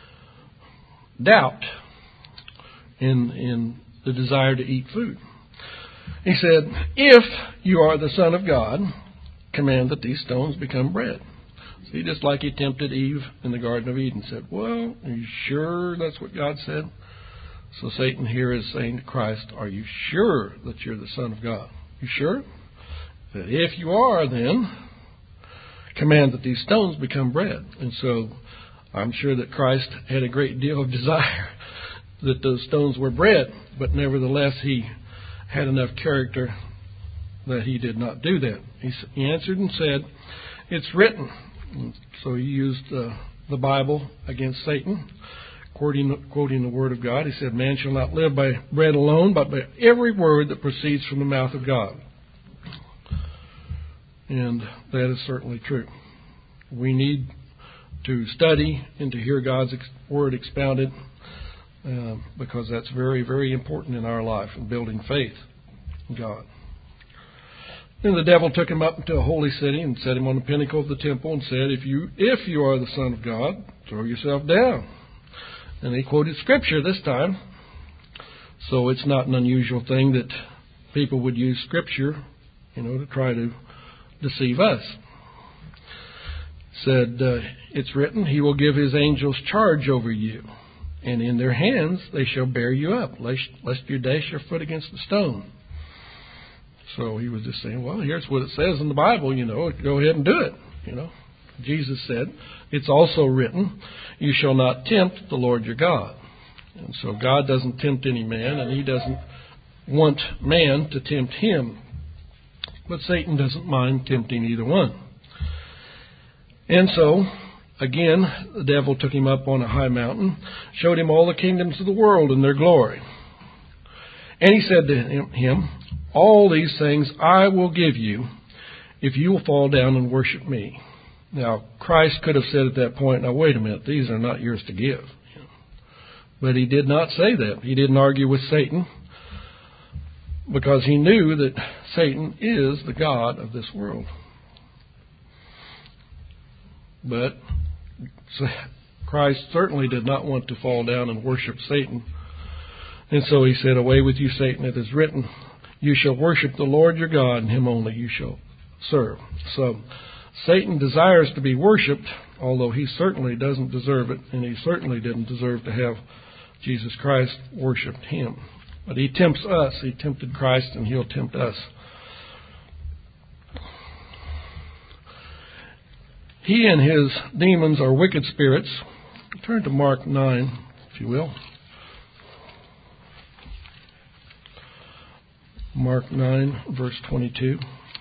[SPEAKER 1] doubt in in the desire to eat food. He said, "If you are the Son of God, command that these stones become bread." See, just like he tempted Eve in the Garden of Eden, said, well, are you sure that's what God said? So Satan here is saying to Christ, are you sure that you're the Son of God? You sure? That if you are, then command that these stones become bread. And so I'm sure that Christ had a great deal of desire that those stones were bread, but nevertheless he had enough character that he did not do that. He, he answered and said, it's written. And so he used uh, the Bible against Satan, quoting, quoting the Word of God. He said, man shall not live by bread alone, but by every word that proceeds from the mouth of God. And that is certainly true. We need to study and to hear God's ex- Word expounded uh, because that's very, very important in our life in building faith in God. Then the devil took him up into a holy city and set him on the pinnacle of the temple and said, if you if you are the Son of God, throw yourself down. And he quoted Scripture this time. So it's not an unusual thing that people would use Scripture, you know, to try to deceive us. Said, uh, it's written, he will give his angels charge over you, and in their hands they shall bear you up, lest, lest you dash your foot against a stone. So he was just saying, well, here's what it says in the Bible, you know, go ahead and do it, you know. Jesus said, it's also written, you shall not tempt the Lord your God. And so God doesn't tempt any man, and he doesn't want man to tempt him. But Satan doesn't mind tempting either one. And so, again, the devil took him up on a high mountain, showed him all the kingdoms of the world and their glory. And he said to him, all these things I will give you if you will fall down and worship me. Now, Christ could have said at that point, now wait a minute, these are not yours to give. But he did not say that. He didn't argue with Satan because he knew that Satan is the god of this world. But Christ certainly did not want to fall down and worship Satan. And so he said, away with you, Satan, it is written, you shall worship the Lord your God, and him only you shall serve. So Satan desires to be worshipped, although he certainly doesn't deserve it, and he certainly didn't deserve to have Jesus Christ worshipped him. But he tempts us. He tempted Christ, and he'll tempt us. He and his demons are wicked spirits. Turn to Mark nine, if you will. Mark nine, verse twenty-two.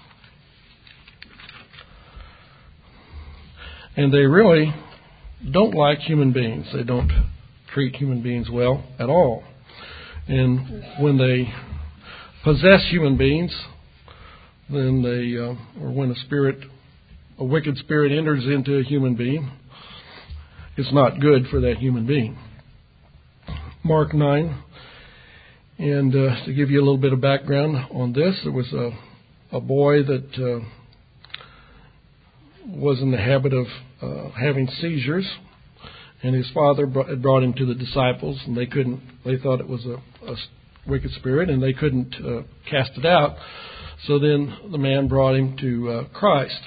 [SPEAKER 1] And they really don't like human beings. They don't treat human beings well at all. And when they possess human beings, then they, uh, or when a spirit, a wicked spirit enters into a human being, it's not good for that human being. Mark nine. And uh, to give you a little bit of background on this, there was a, a boy that uh, was in the habit of uh, having seizures, and his father brought, had brought him to the disciples, and they couldn't. They thought it was a, a wicked spirit, and they couldn't uh, cast it out. So then the man brought him to uh, Christ.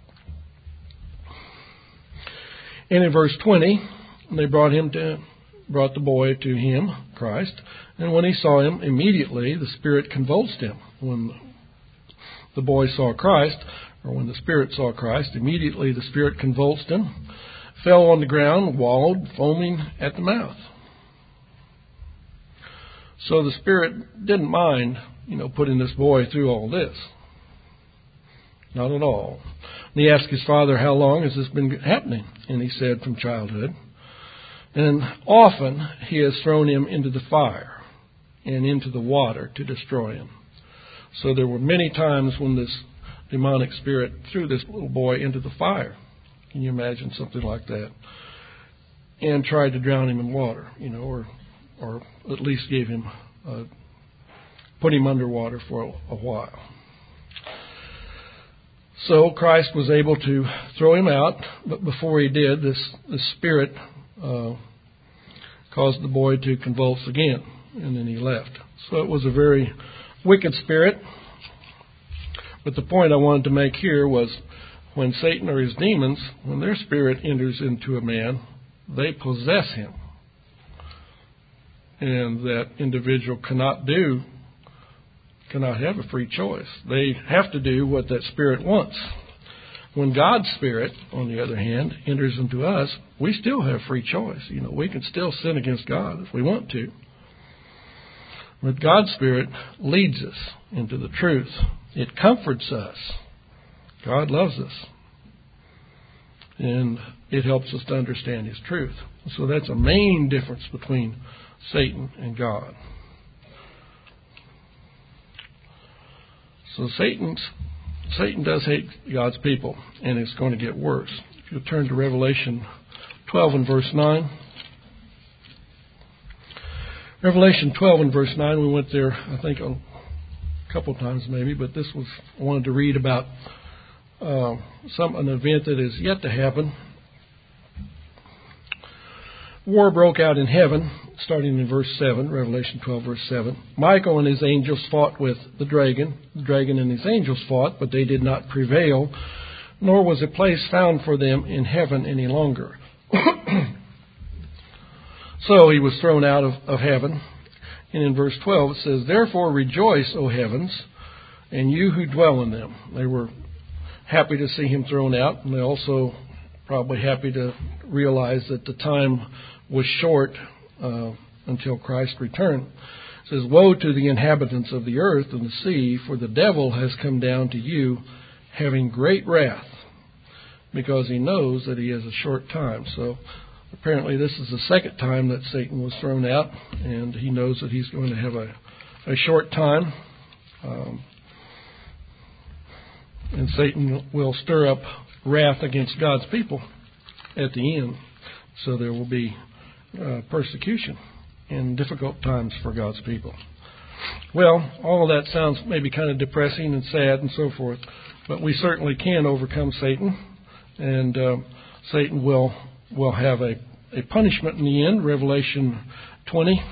[SPEAKER 1] And in verse twenty, they brought him to brought the boy to him, Christ. And when he saw him, immediately the spirit convulsed him. When the boy saw Christ, or when the spirit saw Christ, immediately the spirit convulsed him, fell on the ground, wallowed, foaming at the mouth. So the spirit didn't mind, you know, putting this boy through all this. Not at all. And he asked his father, how long has this been happening? And he said, from childhood. And often he has thrown him into the fire and into the water to destroy him. So there were many times when this demonic spirit threw this little boy into the fire. Can you imagine something like that? And tried to drown him in water, you know, or or at least gave him, uh, put him underwater for a, a while. So Christ was able to throw him out, but before he did, this, this spirit uh, caused the boy to convulse again, and then he left. So it was a very wicked spirit. But the point I wanted to make here was when Satan or his demons, when their spirit enters into a man, they possess him. And that individual cannot do, cannot have a free choice. They have to do what that spirit wants. When God's Spirit, on the other hand, enters into us, we still have free choice. You know, we can still sin against God if we want to. But God's Spirit leads us into the truth. It comforts us. God loves us. And it helps us to understand His truth. So that's a main difference between Satan and God. So Satan's Satan does hate God's people, and it's going to get worse. If you turn to Revelation twelve and verse nine. Revelation twelve and verse nine, we went there, I think, a couple of times maybe, but this was, I wanted to read about uh, some an event that is yet to happen. War broke out in heaven, starting in verse seven, Revelation twelve, verse seven. Michael and his angels fought with the dragon. The dragon and his angels fought, but they did not prevail, nor was a place found for them in heaven any longer. So he was thrown out of, of heaven. And in verse twelve it says, "Therefore rejoice, O heavens, and you who dwell in them." They were happy to see him thrown out, and they also probably happy to realize that the time was short uh, until Christ returned. It says, "Woe to the inhabitants of the earth and the sea, for the devil has come down to you, having great wrath, because he knows that he has a short time." So apparently this is the second time that Satan was thrown out, and he knows that he's going to have a, a short time. Um, and Satan will stir up wrath against God's people at the end. So there will be uh, persecution and difficult times for God's people. Well, all of that sounds maybe kind of depressing and sad and so forth, but we certainly can overcome Satan, and uh, Satan will will have a, a punishment in the end. Revelation twenty.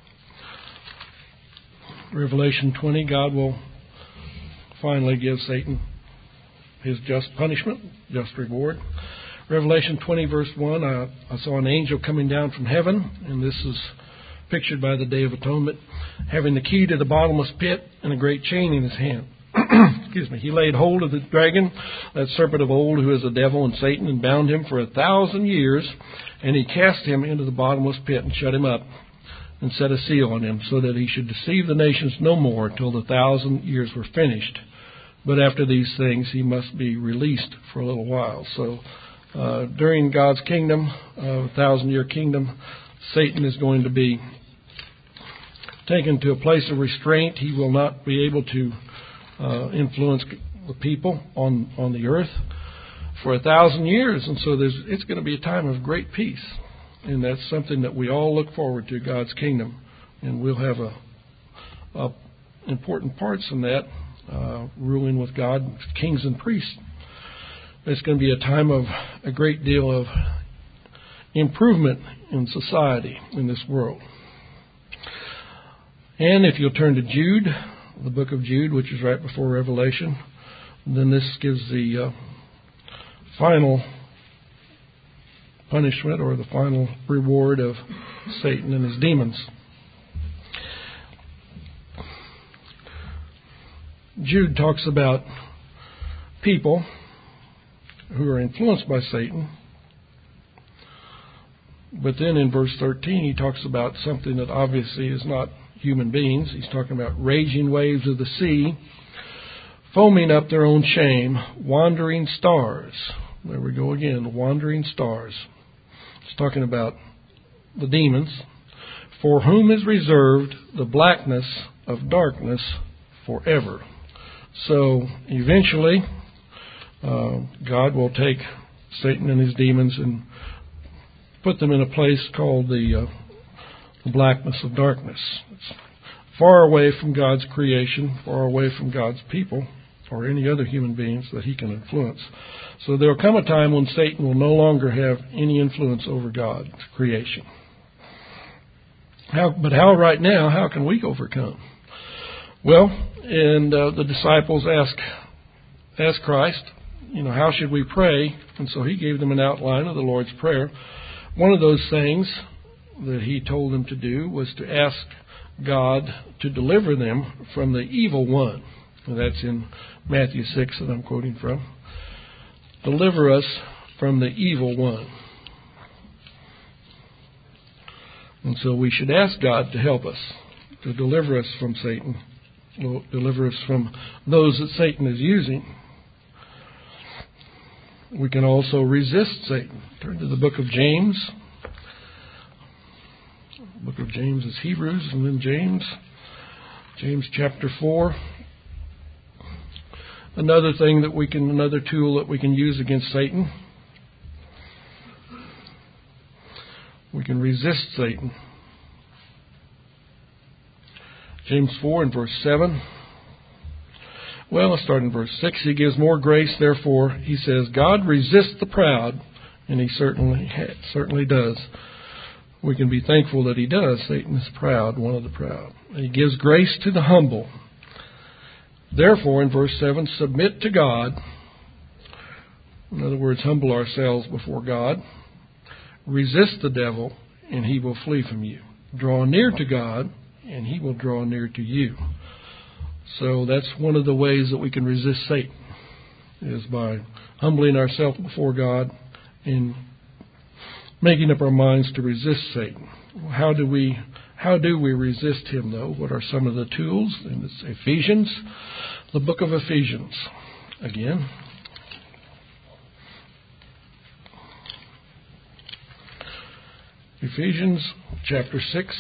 [SPEAKER 1] Revelation twenty, God will finally give Satan his just punishment, just reward. Revelation twenty, verse one, I, I saw an angel coming down from heaven, and this is pictured by the Day of Atonement, having the key to the bottomless pit and a great chain in his hand. Excuse me. He laid hold of the dragon, that serpent of old, who is the devil and Satan, and bound him for a thousand years, and he cast him into the bottomless pit and shut him up, and set a seal on him, so that he should deceive the nations no more till the thousand years were finished. But after these things, he must be released for a little while. So uh, during God's kingdom, uh, thousand-year kingdom, Satan is going to be taken to a place of restraint. He will not be able to uh, influence the people on, on the earth for a thousand years. And so there's, it's going to be a time of great peace. And that's something that we all look forward to, God's kingdom. And we'll have a, a important parts in that, uh, ruling with God, kings and priests. It's going to be a time of a great deal of improvement in society in this world. And if you'll turn to Jude, the book of Jude, which is right before Revelation, then this gives the uh, final punishment or the final reward of Satan and his demons. Jude talks about people who are influenced by Satan. But then in verse thirteen, he talks about something that obviously is not human beings. He's talking about raging waves of the sea, foaming up their own shame, wandering stars. There we go again, wandering stars. He's talking about the demons, for whom is reserved the blackness of darkness forever. So eventually, uh, God will take Satan and his demons and put them in a place called the, uh, the blackness of darkness. It's far away from God's creation, far away from God's people, or any other human beings that he can influence. So there will come a time when Satan will no longer have any influence over God's creation. How, but how right now, how can we overcome? Well, and uh, the disciples ask, ask Christ, you know, how should we pray? And so he gave them an outline of the Lord's Prayer. One of those things that he told them to do was to ask God to deliver them from the evil one. And that's in Matthew six that I'm quoting from. Deliver us from the evil one. And so we should ask God to help us, to deliver us from Satan, deliver us from those that Satan is using. We can also resist Satan. Turn to the book of James. The book of James is Hebrews, and then James. James chapter four. Another thing that we can, another tool that we can use against Satan. We can resist Satan. James four and verse seven. Well, let's start in verse six. He gives more grace, therefore, he says, God resists the proud, and he certainly certainly does. We can be thankful that he does. Satan is proud, one of the proud. And he gives grace to the humble. Therefore, in verse seven, submit to God. In other words, humble ourselves before God. Resist the devil, and he will flee from you. Draw near to God, and he will draw near to you. So that's one of the ways that we can resist Satan, is by humbling ourselves before God and making up our minds to resist Satan. How do we how do we resist him, though? What are some of the tools? And it's Ephesians, the book of Ephesians. Again, Ephesians chapter six.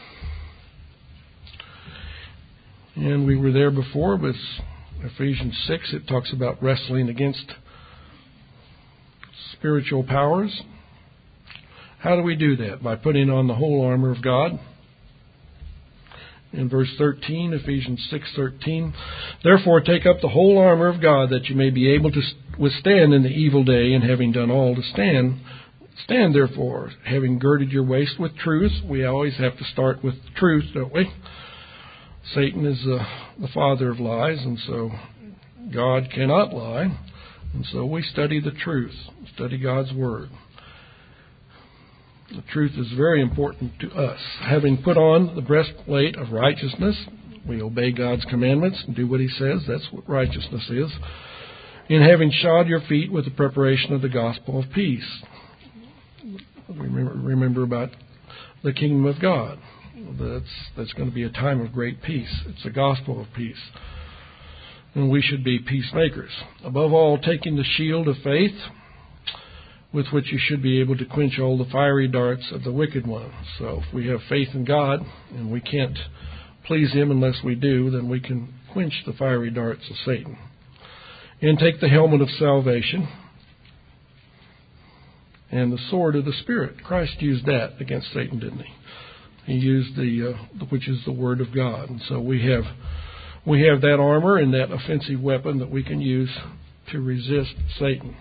[SPEAKER 1] And we were there before with Ephesians six. It talks about wrestling against spiritual powers. How do we do that? By putting on the whole armor of God. In verse thirteen, Ephesians six thirteen, therefore take up the whole armor of God, that you may be able to withstand in the evil day, and having done all to stand, stand therefore, having girded your waist with truth. We always have to start with truth, don't we? Satan is uh, the father of lies, and so God cannot lie. And so we study the truth, study God's Word. The truth is very important to us. Having put on the breastplate of righteousness, we obey God's commandments and do what He says. That's what righteousness is. And having shod your feet with the preparation of the gospel of peace. Remember, remember about the kingdom of God. That's, that's going to be a time of great peace. It's the gospel of peace. And we should be peacemakers. Above all, taking the shield of faith, with which you should be able to quench all the fiery darts of the wicked one. So if we have faith in God, and we can't please Him unless we do, then we can quench the fiery darts of Satan. And take the helmet of salvation and the sword of the Spirit. Christ used that against Satan, didn't He? He used the, uh, which is the Word of God. And so we have, we have that armor and that offensive weapon that we can use to resist Satan.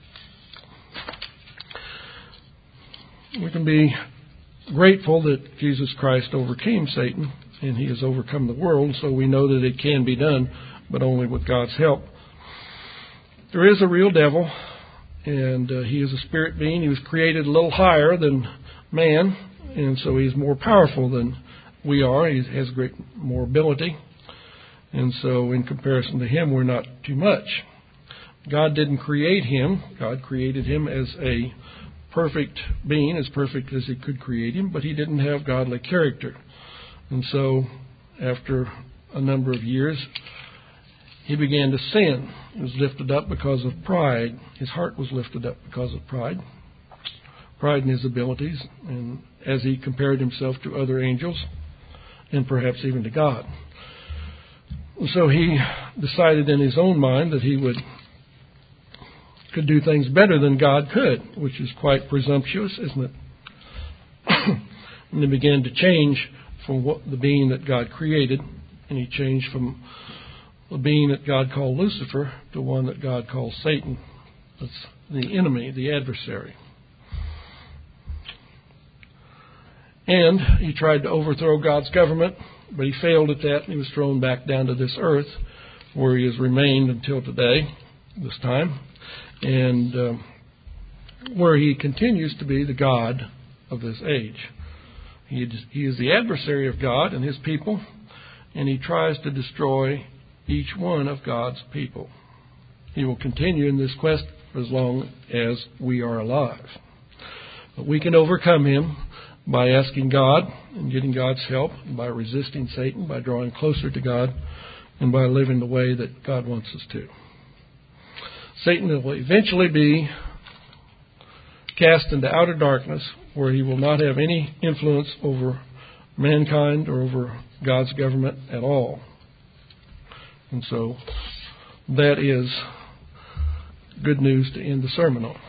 [SPEAKER 1] We can be grateful that Jesus Christ overcame Satan and He has overcome the world, so we know that it can be done, but only with God's help. There is a real devil, and uh, he is a spirit being. He was created a little higher than man, and so he's more powerful than we are. He has great more ability, and so in comparison to him, we're not too much. God didn't create him. God created him as a perfect being, as perfect as He could create him, but he didn't have godly character. And so, after a number of years, he began to sin. He was lifted up because of pride. His heart was lifted up because of pride. Pride in his abilities, and as he compared himself to other angels, and perhaps even to God. And so he decided in his own mind that he would could do things better than God could, which is quite presumptuous, isn't it? And he began to change from what the being that God created, and he changed from the being that God called Lucifer to one that God called Satan. That's the enemy, the adversary. And he tried to overthrow God's government, but he failed at that, and he was thrown back down to this earth, where he has remained until today. this time, and uh, where he continues to be the God of this age. He is, he is the adversary of God and his people, and he tries to destroy each one of God's people. He will continue in this quest for as long as we are alive. But we can overcome him by asking God and getting God's help, and by resisting Satan, by drawing closer to God, and by living the way that God wants us to. Satan will eventually be cast into outer darkness, where he will not have any influence over mankind or over God's government at all. And so that is good news to end the sermon on.